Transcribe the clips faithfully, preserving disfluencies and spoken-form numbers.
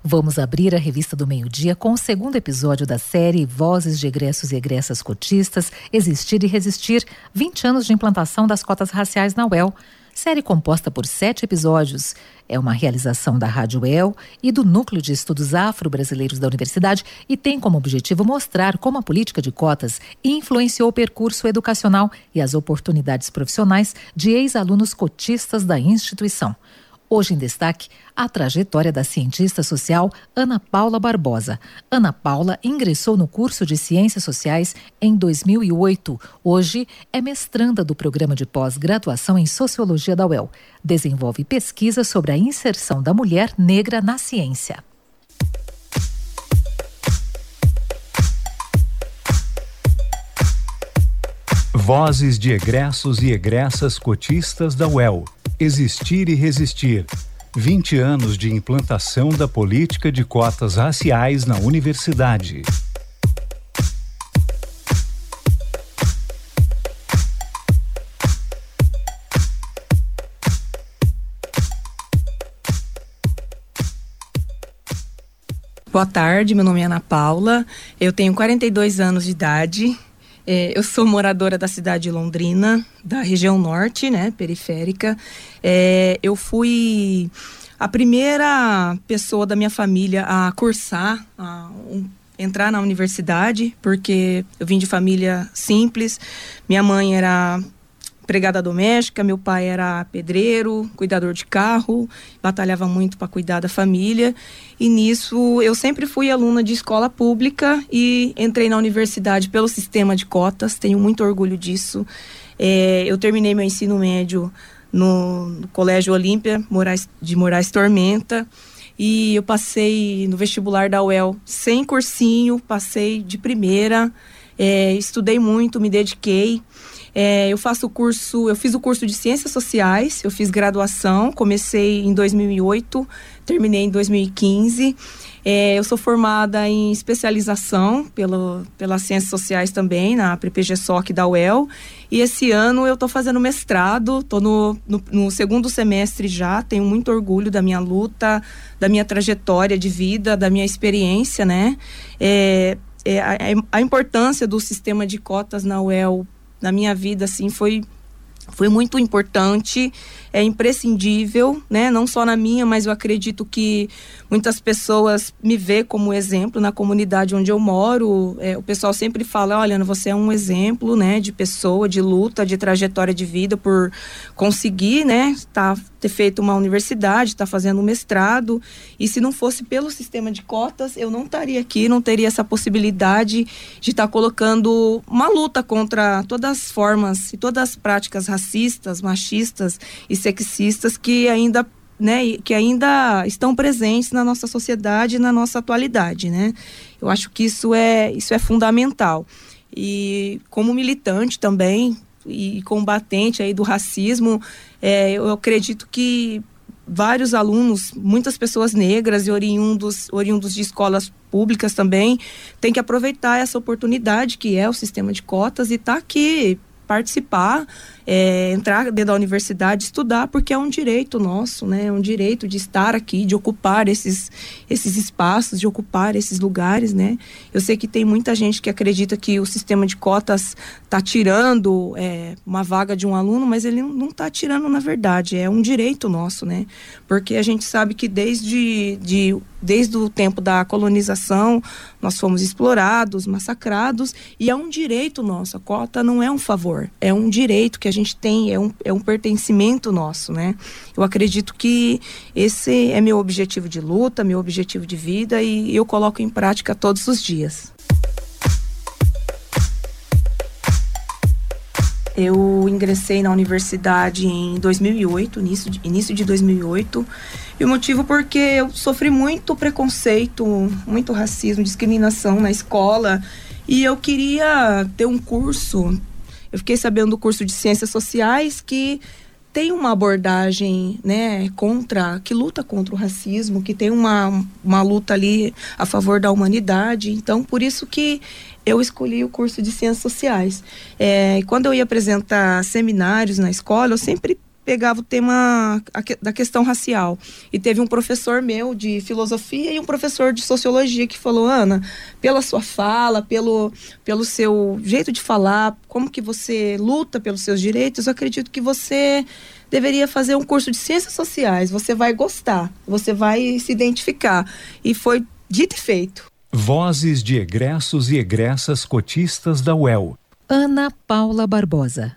Vamos abrir a Revista do Meio-Dia com o segundo episódio da série Vozes de Egressos e Egressas Cotistas, Existir e Resistir, vinte anos de implantação das cotas raciais na U E L. Série composta por sete episódios. É uma realização da Rádio U E L e do Núcleo de Estudos Afro-Brasileiros da Universidade e tem como objetivo mostrar como a política de cotas influenciou o percurso educacional e as oportunidades profissionais de ex-alunos cotistas da instituição. Hoje em destaque, a trajetória da cientista social Ana Paula Barbosa. Ana Paula ingressou no curso de Ciências Sociais em dois mil e oito. Hoje é mestranda do programa de pós-graduação em Sociologia da U E L. Desenvolve pesquisa sobre a inserção da mulher negra na ciência. Vozes de egressos e egressas cotistas da U E L. Existir e Resistir. vinte anos de implantação da política de cotas raciais na universidade. Boa tarde, meu nome é Ana Paula, eu tenho quarenta e dois anos de idade. É, eu sou moradora da cidade de Londrina, da região norte, né, periférica. É, eu fui a primeira pessoa da minha família a cursar, a um, entrar na universidade, porque eu vim de família simples. Minha mãe era empregada doméstica, meu pai era pedreiro, cuidador de carro, batalhava muito para cuidar da família. E nisso eu sempre fui aluna de escola pública e entrei na universidade pelo sistema de cotas, tenho muito orgulho disso. É, eu terminei meu ensino médio no, no Colégio Olímpia Moraes, de Moraes Tormenta e eu passei no vestibular da U E L sem cursinho, passei de primeira, é, estudei muito, me dediquei. É, eu faço o curso, eu fiz o curso de Ciências Sociais, eu fiz graduação, comecei em dois mil e oito, terminei em dois mil e quinze. É, eu sou formada em especialização pelo, pelas Ciências Sociais também, na P P G S O C da U E L. E esse ano eu estou fazendo mestrado, estou no, no, no segundo semestre já, tenho muito orgulho da minha luta, da minha trajetória de vida, da minha experiência, né? É, é, a, a importância do sistema de cotas na U E L na minha vida, assim, foi, foi muito importante, é imprescindível, né? Não só na minha, mas eu acredito que muitas pessoas me veem como exemplo na comunidade onde eu moro. É, o pessoal sempre fala, olha, você é um exemplo, né, de pessoa, de luta, de trajetória de vida por conseguir, né, tá, ter feito uma universidade, tá fazendo um mestrado, e se não fosse pelo sistema de cotas, eu não estaria aqui, não teria essa possibilidade de estar tá colocando uma luta contra todas as formas e todas as práticas racistas, machistas e sexistas que ainda, né, que ainda estão presentes na nossa sociedade e na nossa atualidade, né? Eu acho que isso é, isso é fundamental. E como militante também e combatente aí do racismo, é, eu acredito que vários alunos, muitas pessoas negras e oriundos, oriundos de escolas públicas também, têm que aproveitar essa oportunidade que é o sistema de cotas e estar tá aqui, participar, é, entrar dentro da universidade, estudar, porque é um direito nosso, né? É um direito de estar aqui, de ocupar esses, esses espaços, de ocupar esses lugares, né? Eu sei que tem muita gente que acredita que o sistema de cotas está tirando é, uma vaga de um aluno, mas ele não está tirando, na verdade, é um direito nosso, né? Porque a gente sabe que desde, de, desde o tempo da colonização, nós fomos explorados, massacrados, e é um direito nosso. A cota não é um favor, é um direito que a gente tem, é um, é um pertencimento nosso, né? Eu acredito que esse é meu objetivo de luta, meu objetivo de vida, e eu coloco em prática todos os dias. Eu ingressei na universidade em dois mil e oito, início de, início de dois mil e oito, e o motivo porque eu sofri muito preconceito, muito racismo, discriminação na escola, e eu queria ter um curso. Eu fiquei sabendo do curso de Ciências Sociais que tem uma abordagem, né, contra, que luta contra o racismo, que tem uma, uma luta ali a favor da humanidade. Então, por isso que eu escolhi o curso de Ciências Sociais. É, quando eu ia apresentar seminários na escola, eu sempre pegava o tema da questão racial. E teve um professor meu de filosofia e um professor de sociologia que falou: Ana, pela sua fala, pelo, pelo seu jeito de falar, como que você luta pelos seus direitos, eu acredito que você deveria fazer um curso de ciências sociais. Você vai gostar, você vai se identificar. E foi dito e feito. Vozes de egressos e egressas cotistas da U E L. Ana Paula Barbosa.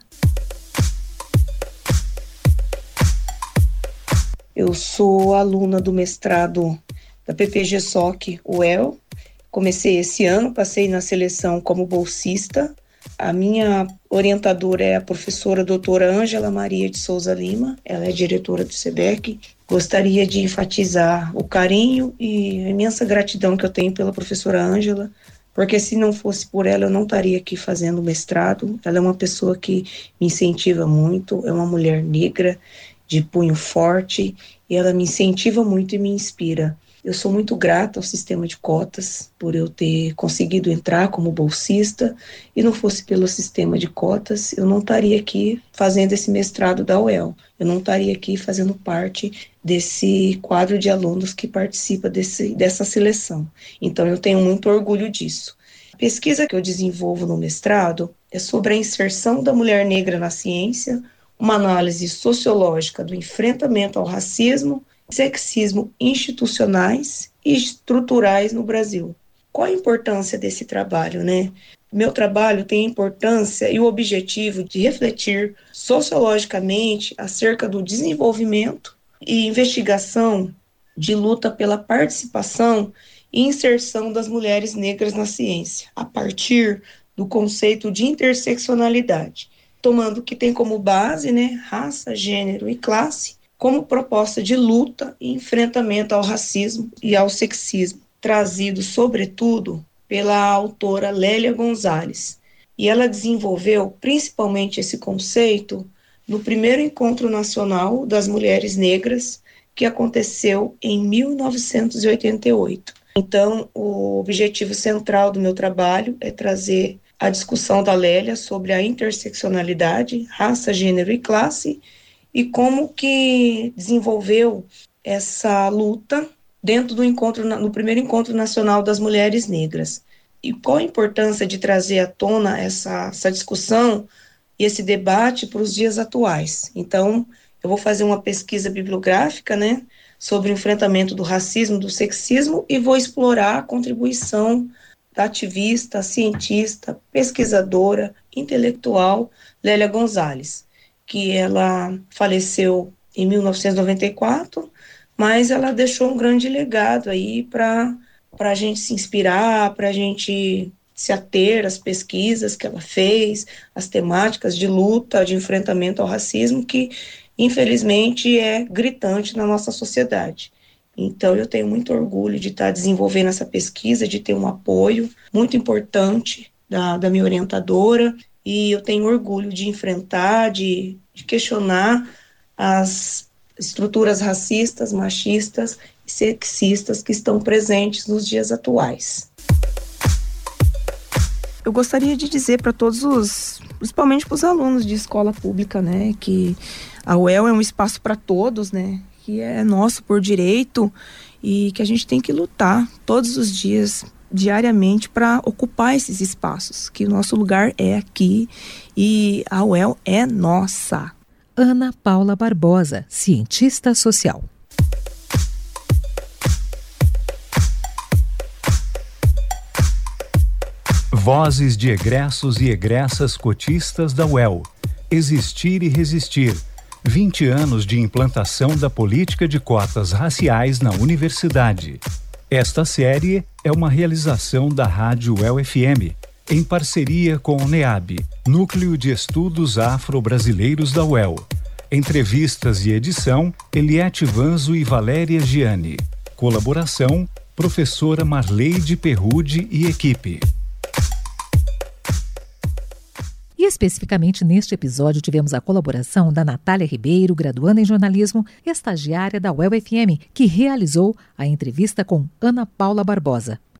Eu sou aluna do mestrado da P P G S O C U E L. Comecei esse ano, passei na seleção como bolsista. A minha orientadora é a professora doutora Ângela Maria de Souza Lima, ela é diretora do SEBEC. Gostaria de enfatizar o carinho e a imensa gratidão que eu tenho pela professora Ângela, porque se não fosse por ela eu não estaria aqui fazendo mestrado. Ela é uma pessoa que me incentiva muito, é uma mulher negra, de punho forte, e ela me incentiva muito e me inspira. Eu sou muito grata ao sistema de cotas por eu ter conseguido entrar como bolsista, e não fosse pelo sistema de cotas, eu não estaria aqui fazendo esse mestrado da U E L. Eu não estaria aqui fazendo parte desse quadro de alunos que participa desse, dessa seleção. Então eu tenho muito orgulho disso. A pesquisa que eu desenvolvo no mestrado é sobre a inserção da mulher negra na ciência, uma análise sociológica do enfrentamento ao racismo e sexismo institucionais e estruturais no Brasil. Qual a importância desse trabalho, né? Meu trabalho tem a importância e o objetivo de refletir sociologicamente acerca do desenvolvimento e investigação de luta pela participação e inserção das mulheres negras na ciência, a partir do conceito de interseccionalidade, tomando que tem como base, né, raça, gênero e classe, como proposta de luta e enfrentamento ao racismo e ao sexismo, trazido, sobretudo, pela autora Lélia Gonzalez. E ela desenvolveu principalmente esse conceito no primeiro Encontro Nacional das Mulheres Negras, que aconteceu em mil novecentos e oitenta e oito. Então, o objetivo central do meu trabalho é trazer a discussão da Lélia sobre a interseccionalidade, raça, gênero e classe, e como que desenvolveu essa luta dentro do encontro, no primeiro Encontro Nacional das Mulheres Negras. E qual a importância de trazer à tona essa, essa discussão e esse debate para os dias atuais. Então, eu vou fazer uma pesquisa bibliográfica, né, sobre o enfrentamento do racismo, do sexismo, e vou explorar a contribuição da ativista, cientista, pesquisadora, intelectual Lélia Gonzalez, que ela faleceu em mil novecentos e noventa e quatro, mas ela deixou um grande legado aí para para a gente se inspirar, para a gente se ater às pesquisas que ela fez, às temáticas de luta, de enfrentamento ao racismo, que infelizmente é gritante na nossa sociedade. Então eu tenho muito orgulho de estar desenvolvendo essa pesquisa, de ter um apoio muito importante da, da minha orientadora, e eu tenho orgulho de enfrentar, de, de questionar as estruturas racistas, machistas e sexistas que estão presentes nos dias atuais. Eu gostaria de dizer para todos os, principalmente para os alunos de escola pública, né, que a U E L é um espaço para todos, né, que é nosso por direito e que a gente tem que lutar todos os dias, diariamente, para ocupar esses espaços, que o nosso lugar é aqui e a U E L é nossa. Ana Paula Barbosa, cientista social. Vozes de egressos e egressas cotistas da U E L. Existir e resistir. vinte anos de implantação da política de cotas raciais na universidade. Esta série é uma realização da Rádio U E L F M, em parceria com o NEAB, Núcleo de Estudos Afro-Brasileiros da U E L. Entrevistas e edição, Eliette Vanzo e Valéria Gianni. Colaboração, professora Marleide Perrude e equipe. E especificamente neste episódio tivemos a colaboração da Natália Ribeiro, graduanda em jornalismo e estagiária da U E L F M, que realizou a entrevista com Ana Paula Barbosa.